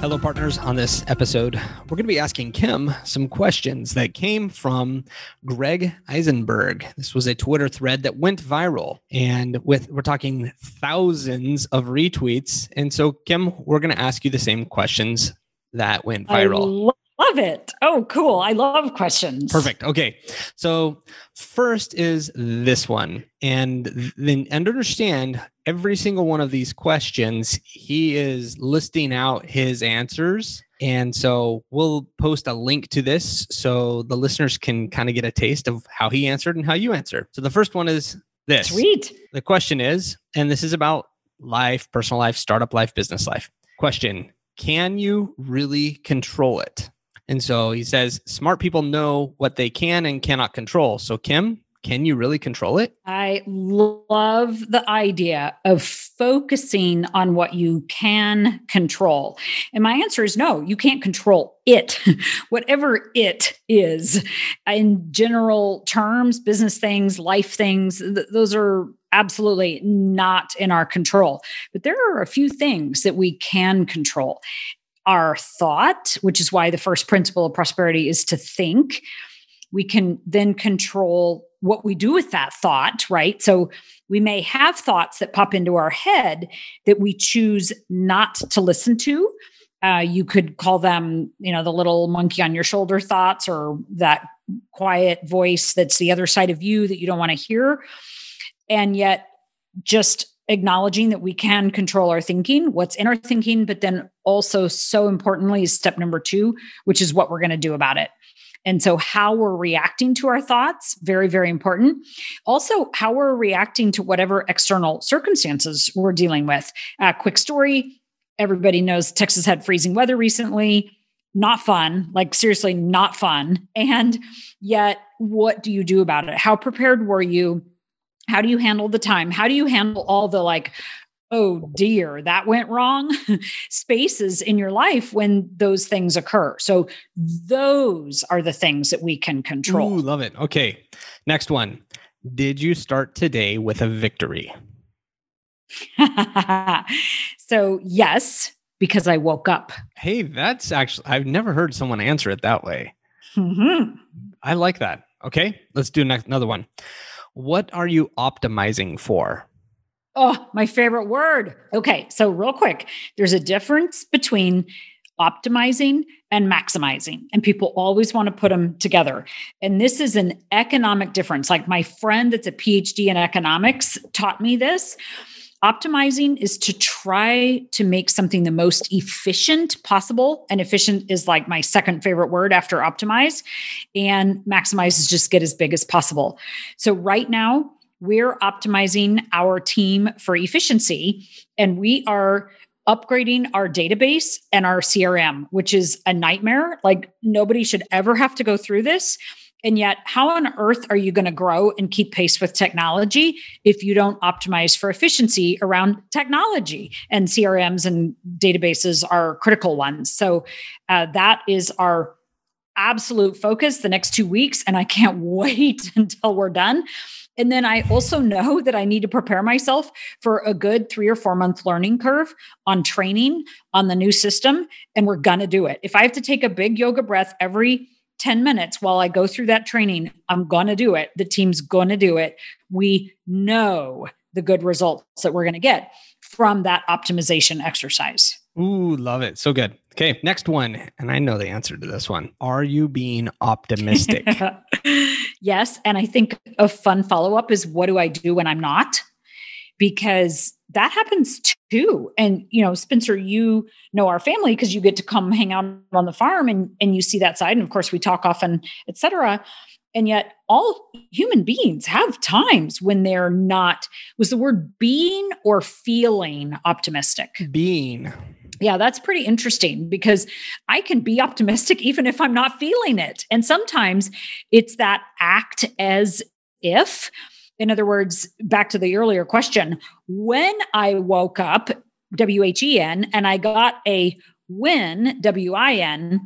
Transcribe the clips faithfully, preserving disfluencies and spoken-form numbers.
Hello, partners. On this episode, we're going to be asking Kim some questions that came from Greg Eisenberg. This was a Twitter thread that went viral, and with we're talking thousands of retweets. And so, Kim, we're going to ask you the same questions that went viral. I love it. Oh, cool. I love questions. Perfect. Okay. So first is this one. And then and understand every single one of these questions, he is listing out his answers. And so we'll post a link to this so the listeners can kind of get a taste of how he answered and how you answer. So the first one is this. Sweet. The question is, and this is about life, personal life, startup life, business life. Question, can you really control it? And so he says, smart people know what they can and cannot control. So Kim, can you really control it? I love the idea of focusing on what you can control. And my answer is no, you can't control it. Whatever it is, in general terms, business things, life things, th- those are absolutely not in our control. But there are a few things that we can control. Our thought, which is why the first principle of prosperity is to think. We can then control what we do with that thought, right? So we may have thoughts that pop into our head that we choose not to listen to. Uh, you could call them, you know, the little monkey on your shoulder thoughts, or that quiet voice that's the other side of you that you don't want to hear. And yet just acknowledging that we can control our thinking, what's in our thinking, but then also so importantly is step number two, which is what we're going to do about it. And so how we're reacting to our thoughts, very, very important. Also, how we're reacting to whatever external circumstances we're dealing with. Uh, quick story. Everybody knows Texas had freezing weather recently. Not fun, like seriously not fun. And yet, what do you do about it? How prepared were you? How do you handle the time? How do you handle all the like, oh dear, that went wrong spaces in your life when those things occur? So those are the things that we can control. Ooh, love it. Okay. Next one. Did you start today with a victory? So yes, because I woke up. Hey, that's actually, I've never heard someone answer it that way. Mm-hmm. I like that. Okay. Let's do next, another one. What are you optimizing for? Oh, my favorite word. Okay. So real quick, there's a difference between optimizing and maximizing, and people always want to put them together. And this is an economic difference. Like my friend that's a P H D in economics taught me this. Optimizing is to try to make something the most efficient possible. And efficient is like my second favorite word after optimize. And maximize is just get as big as possible. So right now, we're optimizing our team for efficiency, and we are upgrading our database and our C R M, which is a nightmare. Like nobody should ever have to go through this. And yet, how on earth are you going to grow and keep pace with technology if you don't optimize for efficiency around technology? And C R Ms and databases are critical ones. So uh, that is our absolute focus the next two weeks. And I can't wait until we're done. And then I also know that I need to prepare myself for a good three or four month learning curve on training on the new system. And we're going to do it. If I have to take a big yoga breath every ten minutes while I go through that training, I'm going to do it. The team's going to do it. We know the good results that we're going to get from that optimization exercise. Ooh, love it. So good. Okay, next one. And I know the answer to this one. Are you being optimistic? Yes. And I think a fun follow-up is, what do I do when I'm not? Because that happens too. And, you know, Spencer, you know our family because you get to come hang out on the farm and, and you see that side. And of course, we talk often, et cetera. And yet all human beings have times when they're not, was the word being or feeling optimistic? Being. Yeah, that's pretty interesting because I can be optimistic even if I'm not feeling it. And sometimes it's that act as if. In other words, back to the earlier question, when I woke up, W H E N, and I got a win, W I N,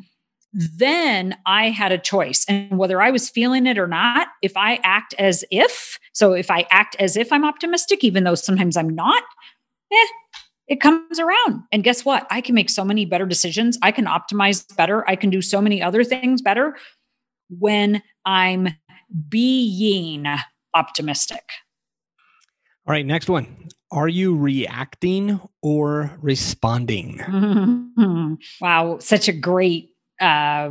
then I had a choice. And whether I was feeling it or not, if I act as if, so if I act as if I'm optimistic, even though sometimes I'm not, eh, it comes around. And guess what? I can make so many better decisions. I can optimize better. I can do so many other things better when I'm being optimistic. All right, next one. Are you reacting or responding? Mm-hmm. Wow, such a great uh,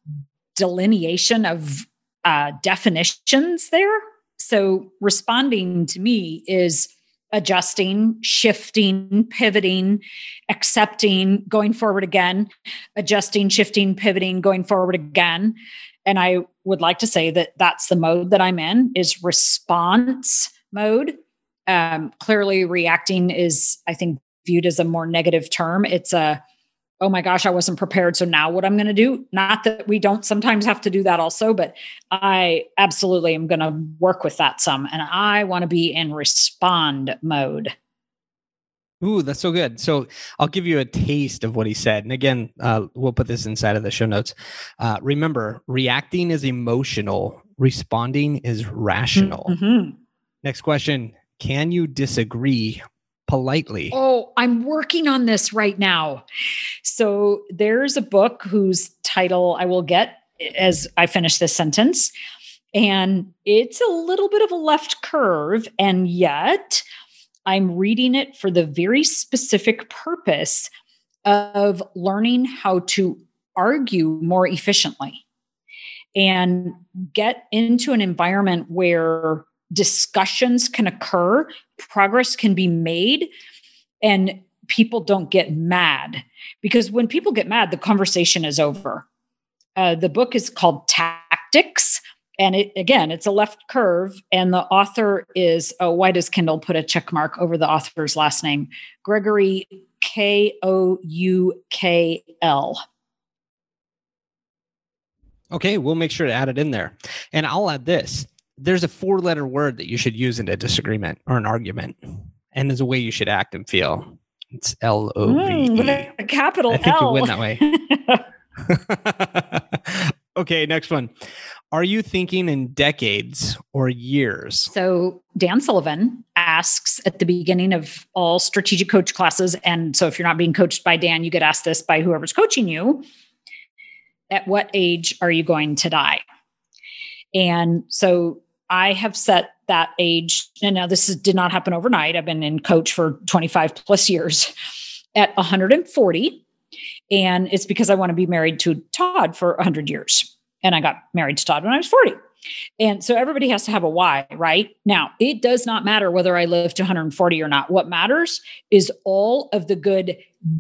delineation of uh, definitions there. So responding to me is adjusting, shifting, pivoting, accepting, going forward again, adjusting, shifting, pivoting, going forward again. And I would like to say that that's the mode that I'm in, is response mode. Um, clearly reacting is, I think, viewed as a more negative term. It's a, oh my gosh, I wasn't prepared. So now what I'm going to do, not that we don't sometimes have to do that also, but I absolutely am going to work with that some. And I want to be in respond mode. Ooh, that's so good. So I'll give you a taste of what he said. And again, uh, we'll put this inside of the show notes. Uh, remember, reacting is emotional. Responding is rational. Mm-hmm. Next question. Can you disagree politely? Oh, I'm working on this right now. So there's a book whose title I will get as I finish this sentence. And it's a little bit of a left curve. And yet I'm reading it for the very specific purpose of learning how to argue more efficiently and get into an environment where discussions can occur, progress can be made, and people don't get mad. Because when people get mad, the conversation is over. Uh, the book is called Tactics. And it, again, it's a left curve. And the author is, oh, why does Kindle put a check mark over the author's last name? Gregory, K O U K L. Okay, we'll make sure to add it in there. And I'll add this. There's a four-letter word that you should use in a disagreement or an argument. And there's a way you should act and feel. It's L O V E. Mm, a capital I think L. you win that way. Okay, next one. Are you thinking in decades or years? So Dan Sullivan asks at the beginning of all strategic coach classes, and so if you're not being coached by Dan, you get asked this by whoever's coaching you, at what age are you going to die? And so I have set that age, and now this is, did not happen overnight. I've been in coach for twenty-five plus years, at one hundred forty. And it's because I want to be married to Todd for one hundred years. And I got married to Todd when I was forty. And so everybody has to have a why, right? Now, it does not matter whether I live to one hundred forty or not. What matters is all of the good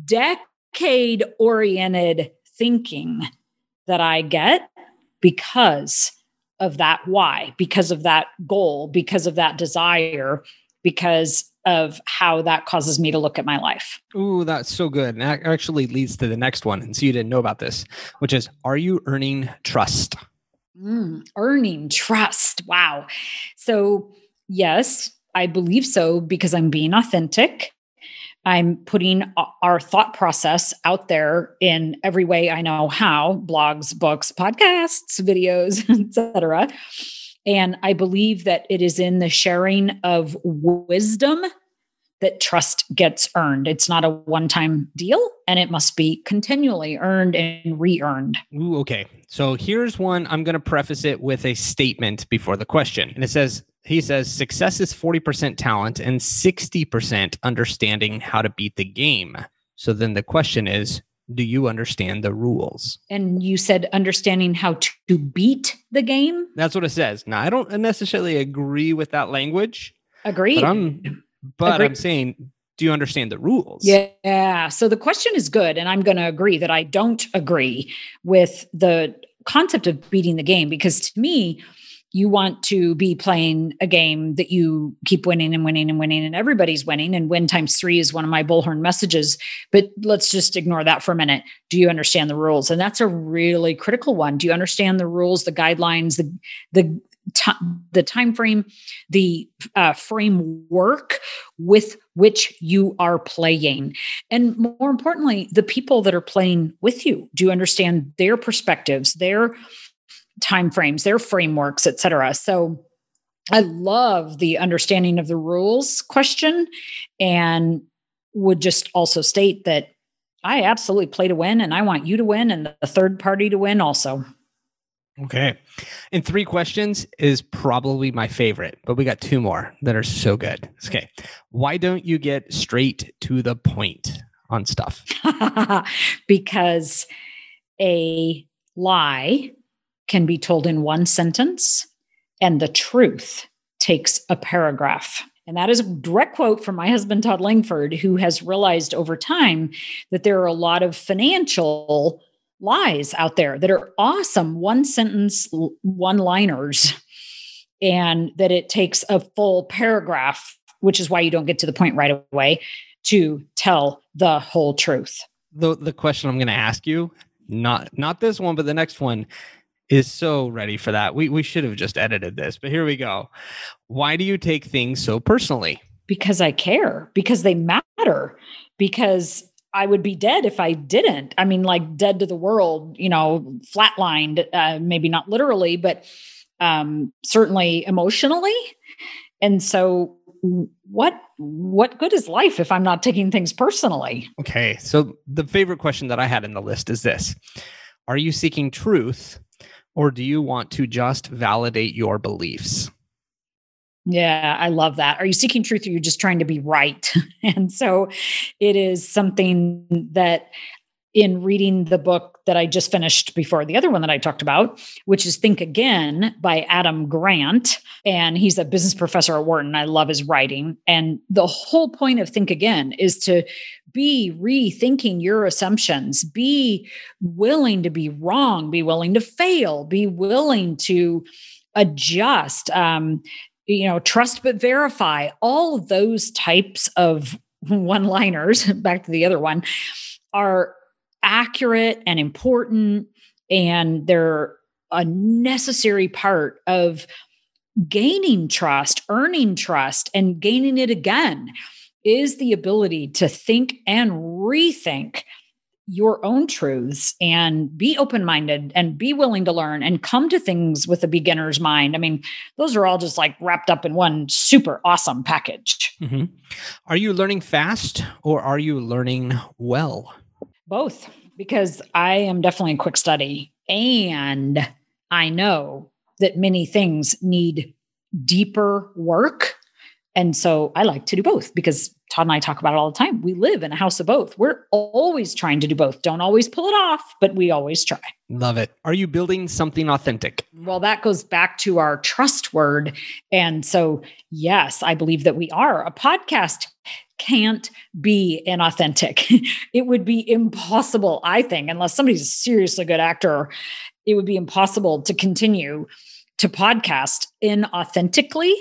decade-oriented thinking that I get because of that why, because of that goal, because of that desire, because of how that causes me to look at my life. Ooh, that's so good. And that actually leads to the next one. And so you didn't know about this, which is, are you earning trust? Mm, earning trust. Wow. So yes, I believe so, because I'm being authentic. I'm putting our thought process out there in every way I know how: blogs, books, podcasts, videos, et cetera. And I believe that it is in the sharing of wisdom that trust gets earned. It's not a one-time deal, and it must be continually earned and re-earned. Ooh, okay. So here's one. I'm going to preface it with a statement before the question. And it says, he says, success is forty percent talent and sixty percent understanding how to beat the game. So then the question is, do you understand the rules? And you said understanding how to beat the game? That's what it says. Now, I don't necessarily agree with that language. Agreed. But I'm, but Agreed. I'm saying, do you understand the rules? Yeah. So the question is good. And I'm going to agree that I don't agree with the concept of beating the game, because to me, you want to be playing a game that you keep winning and winning and winning, and everybody's winning. And win times three is one of my bullhorn messages. But let's just ignore that for a minute. Do you understand the rules? And that's a really critical one. Do you understand the rules, the guidelines, the the t- the time frame, the uh, framework with which you are playing? And more importantly, the people that are playing with you. Do you understand their perspectives, their timeframes, their frameworks, et cetera? So I love the understanding of the rules question. And would just also state that I absolutely play to win, and I want you to win and the third party to win also. Okay. And three questions is probably my favorite, but we got two more that are so good. Okay. Why don't you get straight to the point on stuff? Because a lie can be told in one sentence, and the truth takes a paragraph. And that is a direct quote from my husband, Todd Langford, who has realized over time that there are a lot of financial lies out there that are awesome one sentence, one liners, and that it takes a full paragraph, which is why you don't get to the point right away, to tell the whole truth. The, the question I'm going to ask you, not, not this one, but the next one, is so ready for that. We we should have just edited this, but here we go. Why do you take things so personally? Because I care, because they matter, because I would be dead if I didn't. I mean, like dead to the world, you know, flatlined, uh, maybe not literally, but um, certainly emotionally. And so what what good is life if I'm not taking things personally? Okay. So the favorite question that I had in the list is this. Are you seeking truth, or do you want to just validate your beliefs? Yeah, I love that. Are you seeking truth, or are you just trying to be right? And so it is something that in reading the book that I just finished before the other one that I talked about, which is Think Again by Adam Grant. And he's a business professor at Wharton. I love his writing. And the whole point of Think Again is to be rethinking your assumptions, be willing to be wrong, be willing to fail, be willing to adjust, um, you know, trust but verify, all of those types of one-liners, back to the other one, are accurate and important, and they're a necessary part of gaining trust, earning trust, and gaining it again, is the ability to think and rethink your own truths and be open-minded and be willing to learn and come to things with a beginner's mind. I mean, those are all just like wrapped up in one super awesome package. Mm-hmm. Are you learning fast, or are you learning well? Both, because I am definitely a quick study, and I know that many things need deeper work. And so I like to do both, because Todd and I talk about it all the time. We live in a house of both. We're always trying to do both. Don't always pull it off, but we always try. Love it. Are you building something authentic? Well, that goes back to our trust word. And so, yes, I believe that we are. A podcast can't be inauthentic. It would be impossible, I think, unless somebody's a seriously good actor, it would be impossible to continue to podcast inauthentically.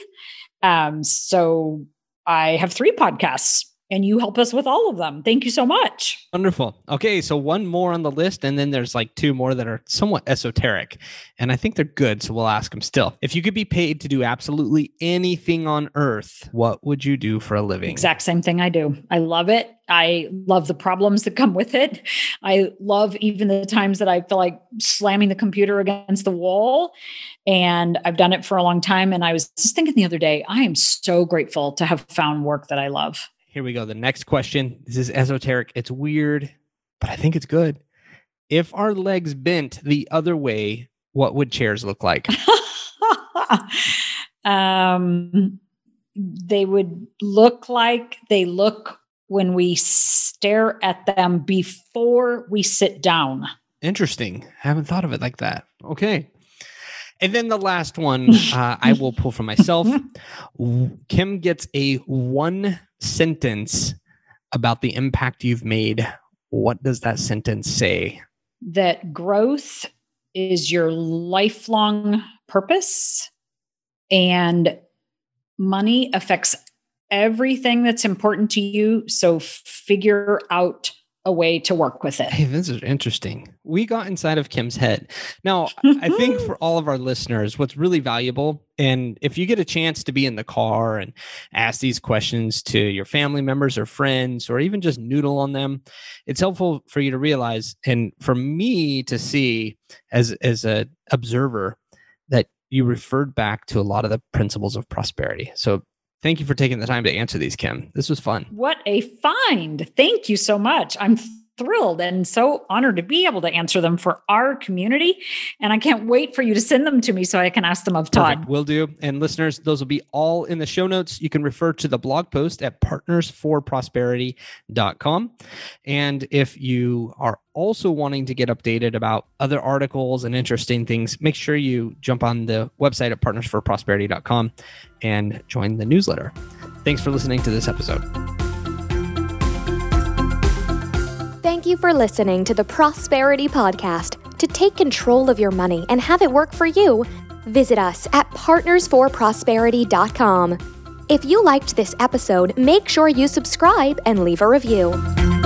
Um, so I have three podcasts, and you help us with all of them. Thank you so much. Wonderful. Okay, so one more on the list, and then there's like two more that are somewhat esoteric, and I think they're good, so we'll ask them still. If you could be paid to do absolutely anything on earth, what would you do for a living? Exact same thing I do. I love it. I love the problems that come with it. I love even the times that I feel like slamming the computer against the wall. And I've done it for a long time. And I was just thinking the other day, I am so grateful to have found work that I love. Here we go. The next question. This is esoteric. It's weird, but I think it's good. If our legs bent the other way, what would chairs look like? um, they would look like they look when we stare at them before we sit down. Interesting. I haven't thought of it like that. Okay. And then the last one, uh, I will pull for myself. Kim gets a one sentence about the impact you've made. What does that sentence say? That growth is your lifelong purpose, and money affects everything that's important to you. So figure out a way to work with it. Hey, this is interesting. We got inside of Kim's head. Now, I think for all of our listeners, what's really valuable, and if you get a chance to be in the car and ask these questions to your family members or friends, or even just noodle on them, it's helpful for you to realize, and for me to see as, as an observer, that you referred back to a lot of the principles of prosperity. So Thank you for taking the time to answer these, Kim. This was fun. What a find. Thank you so much. I'm thrilled and so honored to be able to answer them for our community. And I can't wait for you to send them to me so I can ask them of Todd. Perfect. Will do. And listeners, those will be all in the show notes. You can refer to the blog post at partners for prosperity dot com. And if you are also wanting to get updated about other articles and interesting things, make sure you jump on the website at partners for prosperity dot com and join the newsletter. Thanks for listening to this episode. Thank you for listening to the Prosperity Podcast. To take control of your money and have it work for you, visit us at partners for prosperity dot com. If you liked this episode, make sure you subscribe and leave a review.